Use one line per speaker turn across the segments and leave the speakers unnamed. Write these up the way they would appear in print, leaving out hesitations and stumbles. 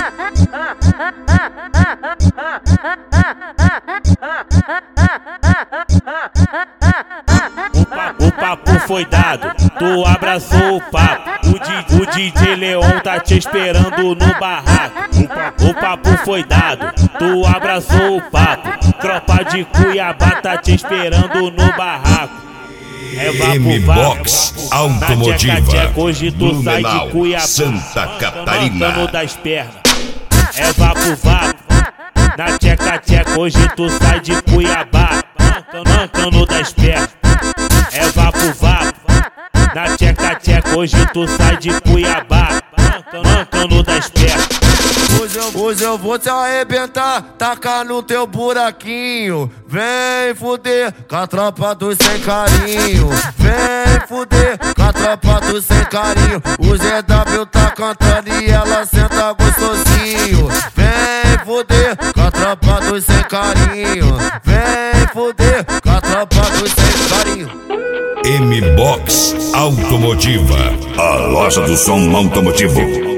O papo foi dado, tu abraçou o papo. O DJ Leon tá te esperando no barraco. O papo foi dado, tu abraçou o papo. Tropa de Cuiabá tá te esperando no barraco. É
M-Box Automotiva,
hoje tu sai de Cuiabá,
Santa Catarina.
Cano das pernas. É vapo, na tcheca-tcheca, hoje tu sai de Cuiabá, cano das pernas. É vapo, na tcheca-tcheca, hoje tu sai de Cuiabá, cano das pernas.
Hoje eu vou te arrebentar, tacar no teu buraquinho. Vem fuder com a tropa dos sem carinho. Vem fuder com a tropa dos sem carinho. O ZW tá cantando e ela senta gostosinho. Vem fuder com a tropa dos sem carinho. Vem fuder com a tropa dos sem carinho.
M-Box Automotiva, a loja do som automotivo.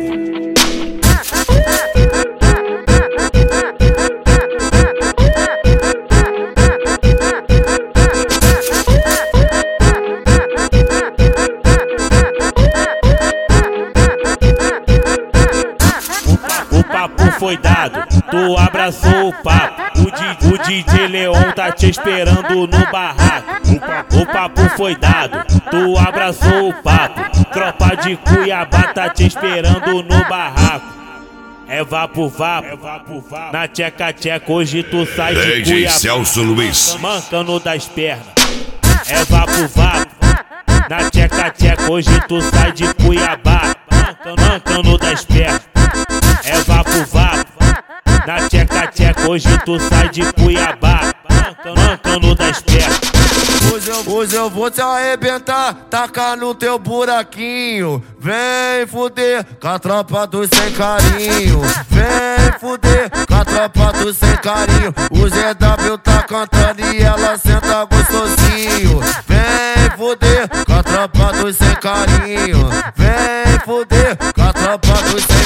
O papo foi dado, tu abraçou o papo. O DJ Leon tá te esperando no barraco. O papo foi dado, tu abraçou o papo. Tropa de Cuiabá tá te esperando no barraco. É vapo, na tcheca-tcheca, hoje tu sai de
DJ
Cuiabá,
Celso Luiz,
mancando das pernas. É vapo, na tcheca-tcheca, hoje tu sai de Cuiabá, mancando das pernas. É vapo, na tcheca-tcheca, hoje tu sai de Cuiabá, mancando das pernas.
Hoje eu vou te arrebentar, tacar no teu buraquinho. Vem fuder com a tropa dos sem carinho. Vem fuder com a tropa dos sem carinho. O ZW tá cantando e ela senta gostosinho. Vem fuder com a tropa dos sem carinho. Vem fuder com a tropa dos sem carinho.